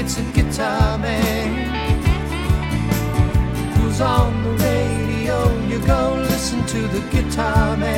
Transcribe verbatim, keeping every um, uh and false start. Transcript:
it's a guitar man who's on the radio. You go listen to the guitar man.